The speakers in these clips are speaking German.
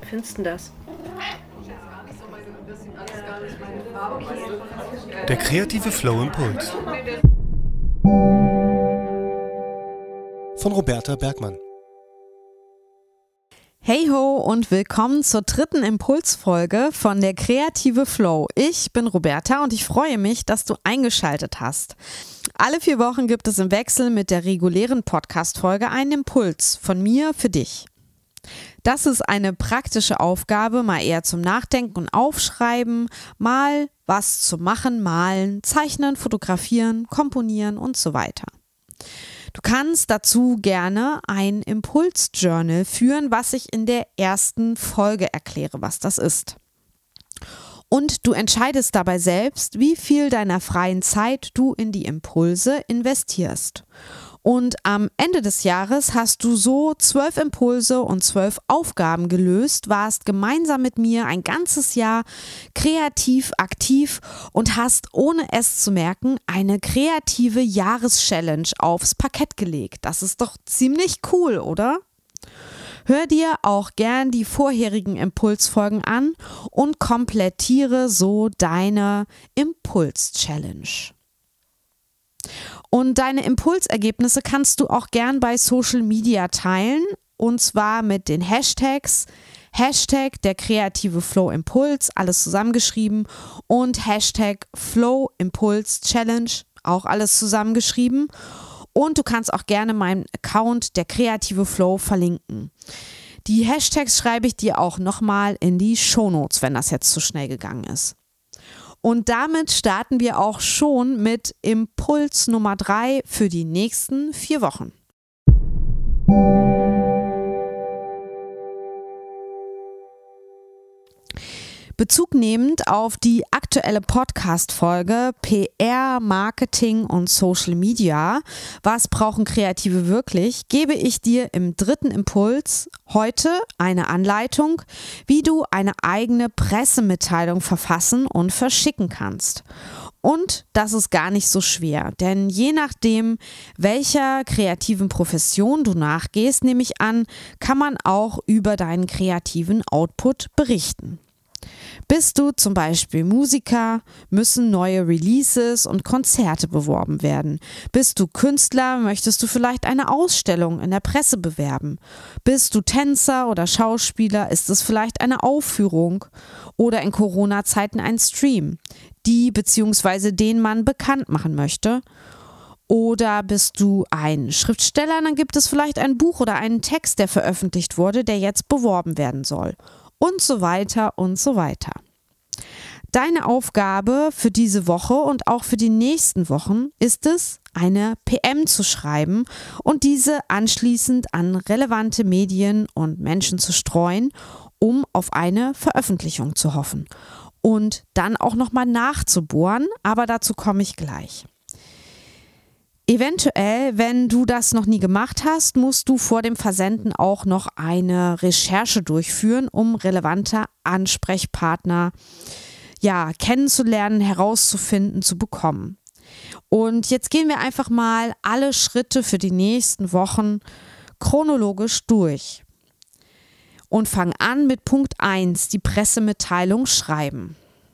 findest du das? Der kreative Flow-Impuls von Roberta Bergmann. Hey ho und willkommen zur dritten Impulsfolge von der Kreative Flow. Ich bin Roberta und ich freue mich, dass du eingeschaltet hast. Alle 4 Wochen gibt es im Wechsel mit der regulären Podcast-Folge einen Impuls von mir für dich. Das ist eine praktische Aufgabe, mal eher zum Nachdenken und Aufschreiben, mal was zu machen, malen, zeichnen, fotografieren, komponieren und so weiter. Du kannst dazu gerne ein Impulsjournal führen, was ich in der ersten Folge erkläre, was das ist. Und du entscheidest dabei selbst, wie viel deiner freien Zeit du in die Impulse investierst. Und am Ende des Jahres hast du so 12 Impulse und 12 Aufgaben gelöst, warst gemeinsam mit mir ein ganzes Jahr kreativ aktiv und hast, ohne es zu merken, eine kreative Jahreschallenge aufs Parkett gelegt. Das ist doch ziemlich cool, oder? Hör dir auch gern die vorherigen Impulsfolgen an und komplettiere so deine Impuls-Challenge. Und deine Impulsergebnisse kannst du auch gern bei Social Media teilen, und zwar mit den Hashtags Hashtag der kreative Flow Impuls, alles zusammengeschrieben, und Hashtag Flow Impuls Challenge, auch alles zusammengeschrieben. Und du kannst auch gerne meinen Account der kreative Flow verlinken. Die Hashtags schreibe ich dir auch nochmal in die Shownotes, wenn das jetzt zu schnell gegangen ist. Und damit starten wir auch schon mit Impuls Nummer 3 für die nächsten 4 Wochen. Bezug nehmend auf die aktuelle Podcast-Folge PR, Marketing und Social Media, was brauchen Kreative wirklich, gebe ich dir im dritten Impuls heute eine Anleitung, wie du eine eigene Pressemitteilung verfassen und verschicken kannst. Und das ist gar nicht so schwer, denn je nachdem, welcher kreativen Profession du nachgehst, nehme ich an, kann man auch über deinen kreativen Output berichten. Bist du zum Beispiel Musiker, müssen neue Releases und Konzerte beworben werden. Bist du Künstler, möchtest du vielleicht eine Ausstellung in der Presse bewerben. Bist du Tänzer oder Schauspieler, ist es vielleicht eine Aufführung oder in Corona-Zeiten ein Stream, die bzw. den man bekannt machen möchte. Oder bist du ein Schriftsteller, dann gibt es vielleicht ein Buch oder einen Text, der veröffentlicht wurde, der jetzt beworben werden soll. Und so weiter und so weiter. Deine Aufgabe für diese Woche und auch für die nächsten Wochen ist es, eine PM zu schreiben und diese anschließend an relevante Medien und Menschen zu streuen, um auf eine Veröffentlichung zu hoffen. Und dann auch nochmal nachzubohren, aber dazu komme ich gleich. Eventuell, wenn du das noch nie gemacht hast, musst du vor dem Versenden auch noch eine Recherche durchführen, um relevante Ansprechpartner kennenzulernen, herauszufinden, zu bekommen. Und jetzt gehen wir einfach mal alle Schritte für die nächsten Wochen chronologisch durch. Und fangen an mit Punkt 1, die Pressemitteilung schreiben.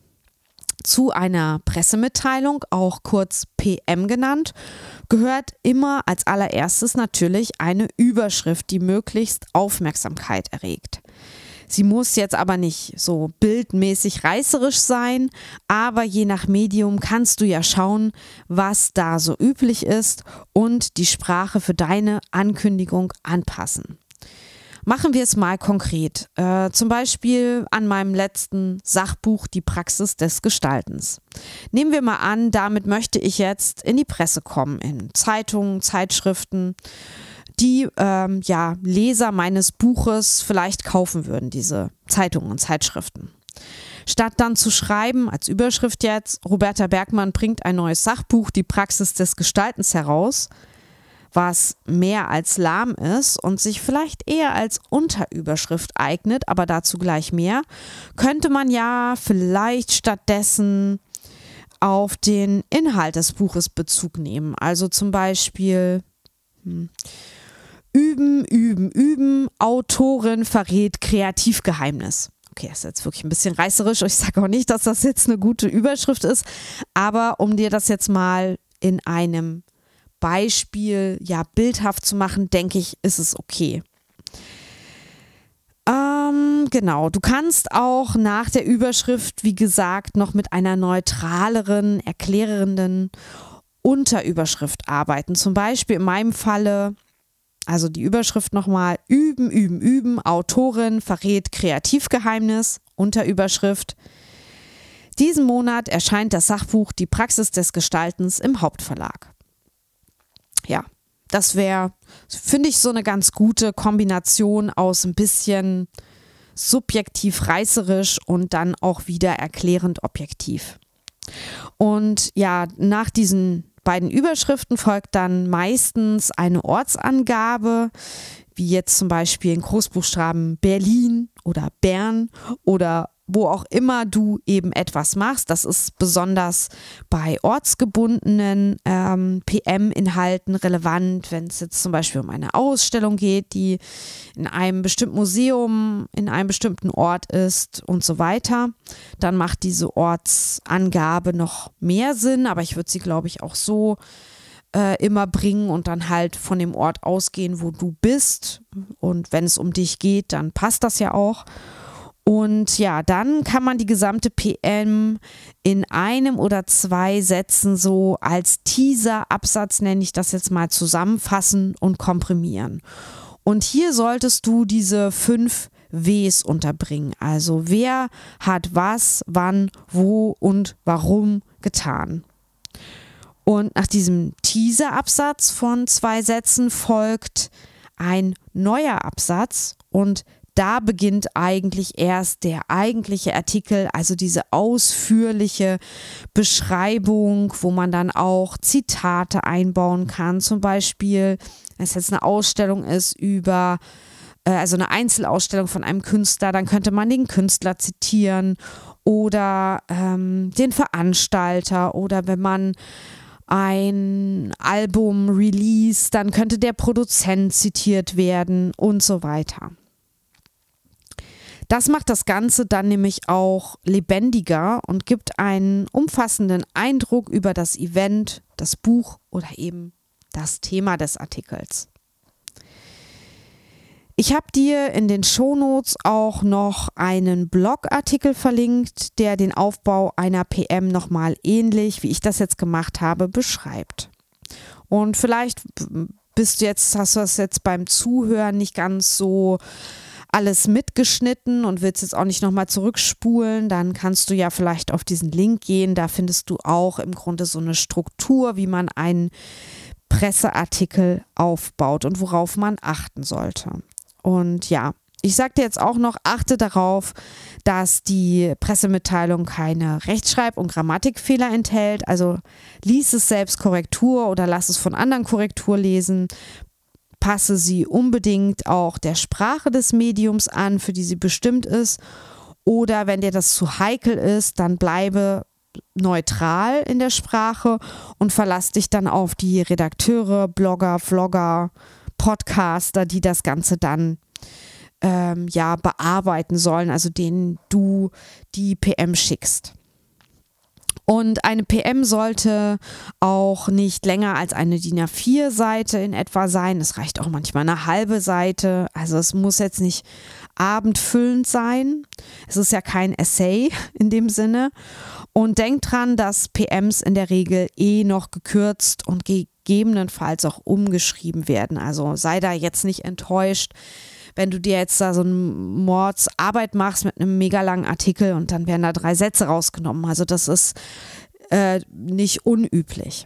Zu einer Pressemitteilung, auch kurz PM genannt, gehört immer als allererstes natürlich eine Überschrift, die möglichst Aufmerksamkeit erregt. Sie muss jetzt aber nicht so bildmäßig reißerisch sein, aber je nach Medium kannst du ja schauen, was da so üblich ist und die Sprache für deine Ankündigung anpassen. Machen wir es mal konkret, zum Beispiel an meinem letzten Sachbuch Die Praxis des Gestaltens. Nehmen wir mal an, damit möchte ich jetzt in die Presse kommen, in Zeitungen, Zeitschriften, die Leser meines Buches vielleicht kaufen würden, diese Zeitungen und Zeitschriften. Statt dann zu schreiben, als Überschrift jetzt, Roberta Bergmann bringt ein neues Sachbuch Die Praxis des Gestaltens heraus, was mehr als lahm ist und sich vielleicht eher als Unterüberschrift eignet, aber dazu gleich mehr, könnte man ja vielleicht stattdessen auf den Inhalt des Buches Bezug nehmen. Also zum Beispiel Üben, üben, üben, Autorin verrät Kreativgeheimnis. Okay, das ist jetzt wirklich ein bisschen reißerisch. Ich sage auch nicht, dass das jetzt eine gute Überschrift ist, aber um dir das jetzt mal in einem Beispiel bildhaft zu machen, denke ich, ist es okay. Genau, du kannst auch nach der Überschrift, wie gesagt, noch mit einer neutraleren, erklärenden Unterüberschrift arbeiten. Zum Beispiel in meinem Falle, also die Überschrift nochmal, üben, üben, üben, Autorin verrät Kreativgeheimnis, Unterüberschrift. Diesen Monat erscheint das Sachbuch Die Praxis des Gestaltens im Hauptverlag. Ja, das wäre, finde ich, so eine ganz gute Kombination aus ein bisschen subjektiv reißerisch und dann auch wieder erklärend objektiv. Und ja, nach diesen beiden Überschriften folgt dann meistens eine Ortsangabe, wie jetzt zum Beispiel in Großbuchstaben Berlin oder Bern oder wo auch immer du eben etwas machst. Das ist besonders bei ortsgebundenen PM-Inhalten relevant, wenn es jetzt zum Beispiel um eine Ausstellung geht, die in einem bestimmten Museum, in einem bestimmten Ort ist und so weiter. Dann macht diese Ortsangabe noch mehr Sinn, aber ich würde sie, glaube ich, auch so immer bringen und dann halt von dem Ort ausgehen, wo du bist. Und wenn es um dich geht, dann passt das ja auch. Und ja, dann kann man die gesamte PM in einem oder zwei Sätzen so als Teaser-Absatz, nenne ich das jetzt mal, zusammenfassen und komprimieren. Und hier solltest du diese 5 Ws unterbringen. Also wer hat was, wann, wo und warum getan. Und nach diesem Teaser-Absatz von 2 Sätzen folgt ein neuer Absatz und da beginnt eigentlich erst der eigentliche Artikel, also diese ausführliche Beschreibung, wo man dann auch Zitate einbauen kann. Zum Beispiel, wenn es jetzt eine Ausstellung ist über, also eine Einzelausstellung von einem Künstler, dann könnte man den Künstler zitieren oder den Veranstalter, oder wenn man ein Album release, dann könnte der Produzent zitiert werden und so weiter. Das macht das Ganze dann nämlich auch lebendiger und gibt einen umfassenden Eindruck über das Event, das Buch oder eben das Thema des Artikels. Ich habe dir in den Shownotes auch noch einen Blogartikel verlinkt, der den Aufbau einer PM nochmal ähnlich, wie ich das jetzt gemacht habe, beschreibt. Und vielleicht hast du das jetzt beim Zuhören nicht ganz so alles mitgeschnitten und willst jetzt auch nicht nochmal zurückspulen, dann kannst du ja vielleicht auf diesen Link gehen. Da findest du auch im Grunde so eine Struktur, wie man einen Presseartikel aufbaut und worauf man achten sollte. Und ja, ich sage dir jetzt auch noch, achte darauf, dass die Pressemitteilung keine Rechtschreib- und Grammatikfehler enthält. Also lies es selbst Korrektur oder lass es von anderen Korrektur lesen. Passe sie unbedingt auch der Sprache des Mediums an, für die sie bestimmt ist. Oder wenn dir das zu heikel ist, dann bleibe neutral in der Sprache und verlass dich dann auf die Redakteure, Blogger, Vlogger, Podcaster, die das Ganze dann bearbeiten sollen, also denen du die PM schickst. Und eine PM sollte auch nicht länger als eine DIN A4-Seite in etwa sein. Es reicht auch manchmal eine halbe Seite. Also es muss jetzt nicht abendfüllend sein. Es ist ja kein Essay in dem Sinne. Und denk dran, dass PMs in der Regel noch gekürzt und gegebenenfalls auch umgeschrieben werden. Also sei da jetzt nicht enttäuscht, wenn du dir jetzt da so eine Mordsarbeit machst mit einem mega langen Artikel und dann werden da 3 Sätze rausgenommen. Also das ist nicht unüblich.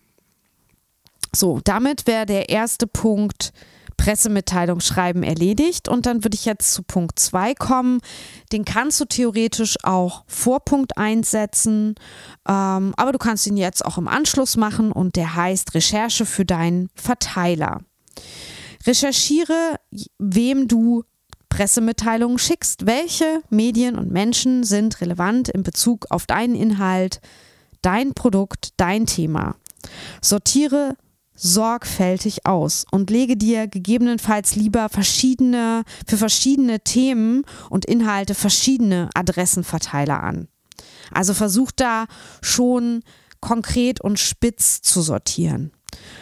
So, damit wäre der erste Punkt Pressemitteilung schreiben erledigt und dann würde ich jetzt zu Punkt 2 kommen. Den kannst du theoretisch auch vor Punkt 1 setzen, aber du kannst ihn jetzt auch im Anschluss machen und der heißt Recherche für deinen Verteiler. Recherchiere, wem du Pressemitteilungen schickst. Welche Medien und Menschen sind relevant in Bezug auf deinen Inhalt, dein Produkt, dein Thema. Sortiere sorgfältig aus und lege dir gegebenenfalls lieber für verschiedene Themen und Inhalte verschiedene Adressenverteiler an. Also versuch da schon konkret und spitz zu sortieren.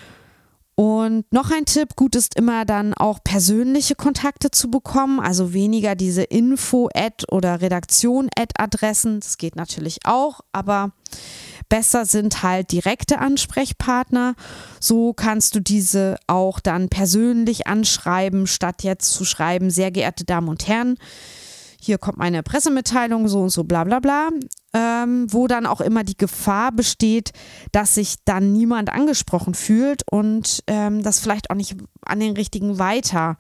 Und noch ein Tipp, gut ist immer dann auch persönliche Kontakte zu bekommen, also weniger diese Info-Ad- oder Redaktion-Ad-Adressen, das geht natürlich auch, aber besser sind halt direkte Ansprechpartner. So kannst du diese auch dann persönlich anschreiben, statt jetzt zu schreiben, sehr geehrte Damen und Herren, hier kommt meine Pressemitteilung, so und so, bla bla bla, wo dann auch immer die Gefahr besteht, dass sich dann niemand angesprochen fühlt und das vielleicht auch nicht an den richtigen weiter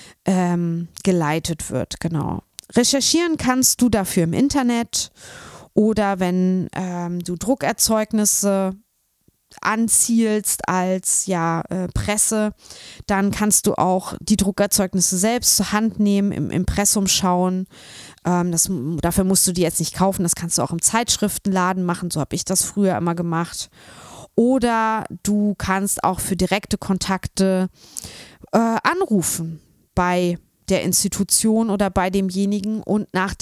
geleitet wird. Genau. Recherchieren kannst du dafür im Internet oder wenn du Druckerzeugnisse anzielst als Presse, dann kannst du auch die Druckerzeugnisse selbst zur Hand nehmen, im Impressum schauen. Dafür musst du die jetzt nicht kaufen, das kannst du auch im Zeitschriftenladen machen, so habe ich das früher immer gemacht. Oder du kannst auch für direkte Kontakte anrufen bei der Institution oder bei demjenigen und nach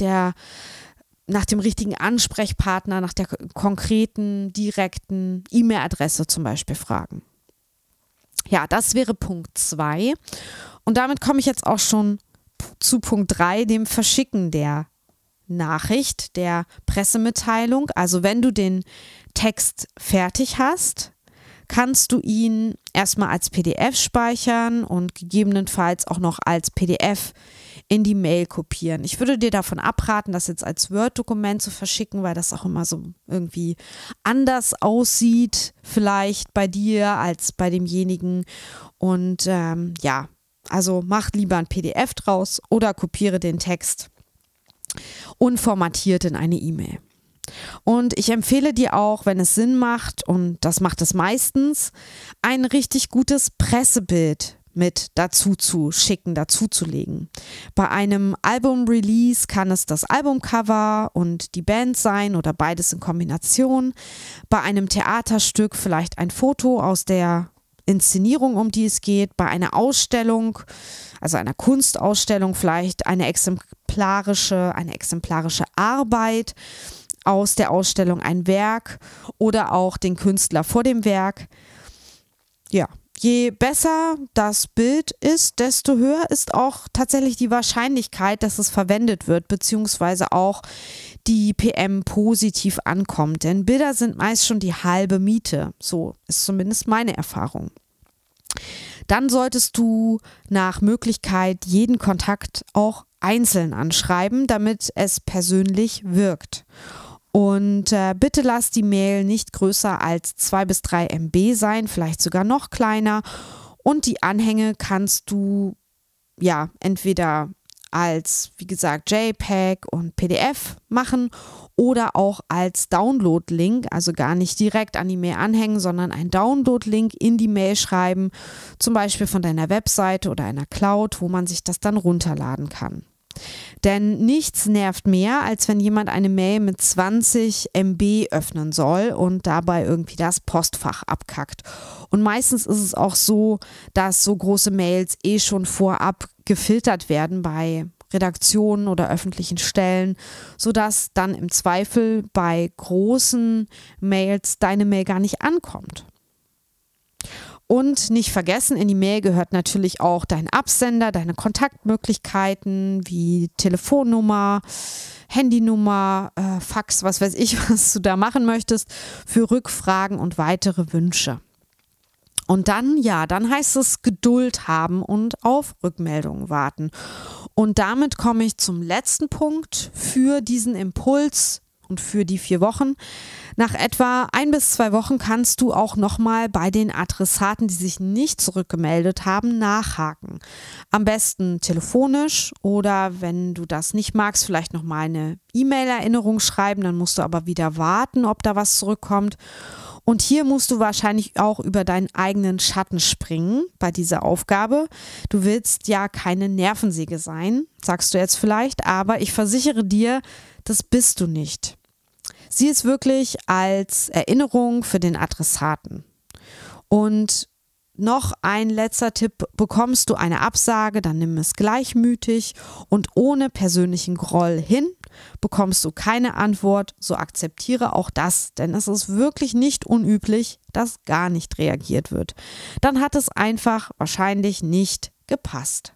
dem richtigen Ansprechpartner, nach der konkreten, direkten E-Mail-Adresse zum Beispiel fragen. Ja, das wäre Punkt 2. Und damit komme ich jetzt auch schon zu Punkt 3, dem Verschicken der Nachricht, der Pressemitteilung. Also wenn du den Text fertig hast, kannst du ihn erstmal als PDF speichern und gegebenenfalls auch noch als PDF in die Mail kopieren. Ich würde dir davon abraten, das jetzt als Word-Dokument zu verschicken, weil das auch immer so irgendwie anders aussieht, vielleicht bei dir als bei demjenigen. Und also mach lieber ein PDF draus oder kopiere den Text unformatiert in eine E-Mail. Und ich empfehle dir auch, wenn es Sinn macht, und das macht es meistens, ein richtig gutes Pressebild mit dazu zu schicken, dazu zu legen. Bei einem Album-Release kann es das Albumcover und die Band sein oder beides in Kombination. Bei einem Theaterstück vielleicht ein Foto aus der Inszenierung, um die es geht. Bei einer Ausstellung, also einer Kunstausstellung, vielleicht eine exemplarische Arbeit aus der Ausstellung, ein Werk oder auch den Künstler vor dem Werk. Ja. Je besser das Bild ist, desto höher ist auch tatsächlich die Wahrscheinlichkeit, dass es verwendet wird, beziehungsweise auch die PM positiv ankommt. Denn Bilder sind meist schon die halbe Miete. So ist zumindest meine Erfahrung. Dann solltest du nach Möglichkeit jeden Kontakt auch einzeln anschreiben, damit es persönlich wirkt. Und bitte lass die Mail nicht größer als 2 bis 3 MB sein, vielleicht sogar noch kleiner. Und die Anhänge kannst du entweder als, wie gesagt, JPEG und PDF machen oder auch als Download-Link, also gar nicht direkt an die Mail anhängen, sondern einen Download-Link in die Mail schreiben, zum Beispiel von deiner Webseite oder einer Cloud, wo man sich das dann runterladen kann. Denn nichts nervt mehr, als wenn jemand eine Mail mit 20 MB öffnen soll und dabei irgendwie das Postfach abkackt. Und meistens ist es auch so, dass so große Mails schon vorab gefiltert werden bei Redaktionen oder öffentlichen Stellen, sodass dann im Zweifel bei großen Mails deine Mail gar nicht ankommt. Und nicht vergessen, in die Mail gehört natürlich auch dein Absender, deine Kontaktmöglichkeiten wie Telefonnummer, Handynummer, Fax, was weiß ich, was du da machen möchtest, für Rückfragen und weitere Wünsche. Und dann heißt es Geduld haben und auf Rückmeldungen warten. Und damit komme ich zum letzten Punkt für diesen Impuls und für die 4 Wochen. Nach etwa 1 bis 2 Wochen kannst du auch nochmal bei den Adressaten, die sich nicht zurückgemeldet haben, nachhaken. Am besten telefonisch oder wenn du das nicht magst, vielleicht nochmal eine E-Mail-Erinnerung schreiben, dann musst du aber wieder warten, ob da was zurückkommt. Und hier musst du wahrscheinlich auch über deinen eigenen Schatten springen bei dieser Aufgabe. Du willst ja keine Nervensäge sein, sagst du jetzt vielleicht, aber ich versichere dir, das bist du nicht. Sieh es wirklich als Erinnerung für den Adressaten. Und Noch ein letzter Tipp: Bekommst du eine Absage, dann nimm es gleichmütig und ohne persönlichen Groll hin. Bekommst du keine Antwort, so akzeptiere auch das, denn es ist wirklich nicht unüblich, dass gar nicht reagiert wird. Dann hat es einfach wahrscheinlich nicht gepasst.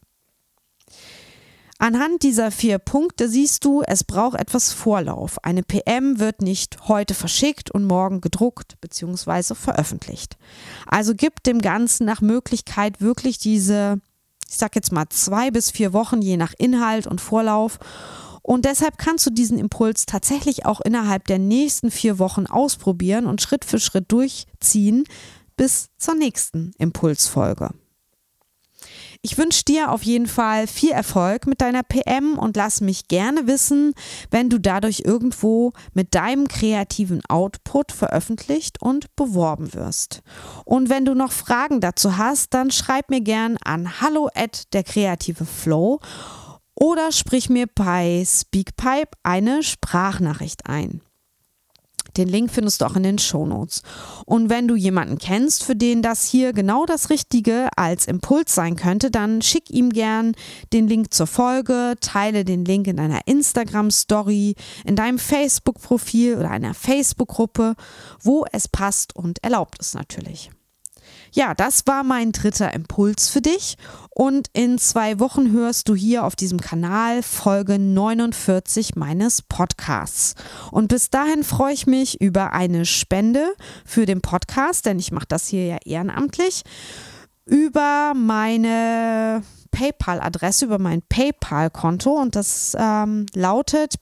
Anhand dieser 4 Punkte siehst du, es braucht etwas Vorlauf. Eine PM wird nicht heute verschickt und morgen gedruckt bzw. veröffentlicht. Also gib dem Ganzen nach Möglichkeit wirklich diese, ich sag jetzt mal 2 bis 4 Wochen, je nach Inhalt und Vorlauf. Und deshalb kannst du diesen Impuls tatsächlich auch innerhalb der nächsten 4 Wochen ausprobieren und Schritt für Schritt durchziehen bis zur nächsten Impulsfolge. Ich wünsche dir auf jeden Fall viel Erfolg mit deiner PM und lass mich gerne wissen, wenn du dadurch irgendwo mit deinem kreativen Output veröffentlicht und beworben wirst. Und wenn du noch Fragen dazu hast, dann schreib mir gern an hallo@derkreativeflow oder sprich mir bei Speakpipe eine Sprachnachricht ein. Den Link findest du auch in den Shownotes. Und wenn du jemanden kennst, für den das hier genau das Richtige als Impuls sein könnte, dann schick ihm gern den Link zur Folge, teile den Link in deiner Instagram-Story, in deinem Facebook-Profil oder einer Facebook-Gruppe, wo es passt und erlaubt ist natürlich. Ja, das war mein 3. Impuls für dich und in 2 Wochen hörst du hier auf diesem Kanal Folge 49 meines Podcasts. Und bis dahin freue ich mich über eine Spende für den Podcast, denn ich mache das hier ja ehrenamtlich, über meine PayPal-Adresse, über mein PayPal-Konto und das lautet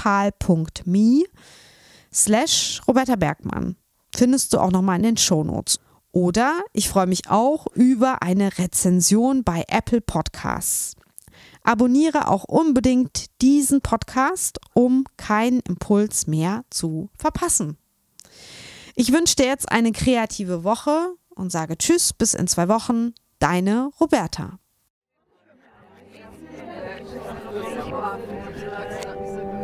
paypal.me/Roberta Bergmann. Findest du auch nochmal in den Shownotes. Oder ich freue mich auch über eine Rezension bei Apple Podcasts. Abonniere auch unbedingt diesen Podcast, um keinen Impuls mehr zu verpassen. Ich wünsche dir jetzt eine kreative Woche und sage Tschüss, bis in 2 Wochen. Deine Roberta.